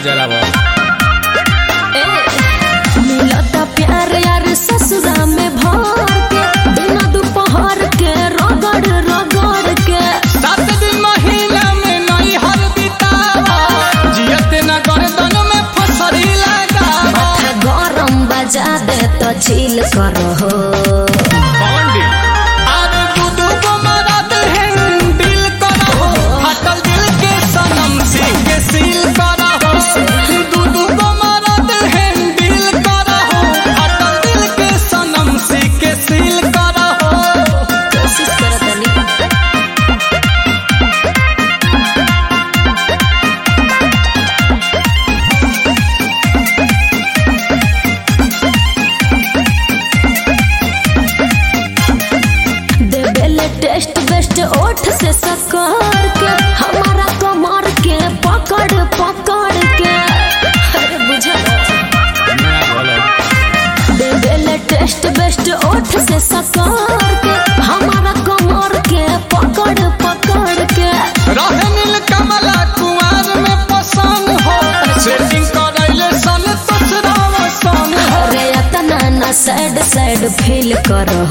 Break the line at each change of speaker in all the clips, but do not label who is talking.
जरा
मिलता प्यार यार ससुरा में भर के बिना दोपहर के रगड़ रगड़ के
7 दिन महीना में नहीं हर बितावा जियते ना गर्दन में फसरी लगावा
माथा गरम बजा दे तो चिल करो टेस्ट बेस्ट ओठ से सकर के हमारा कमर के पकड़ पकड़ के अरे बुझा दे बेले टेस्ट बेस्ट ओठ से सकर के हमारा कमर के पकड़ पकड़ के
रहे नील कमला कुआर में पसंद हो सेटिंग करैले सन ससुरावा सन
अरे इतना ना सैड सैड फील करो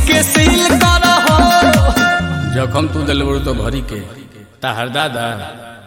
जखम तू दिल तो भरी के ताहर दादा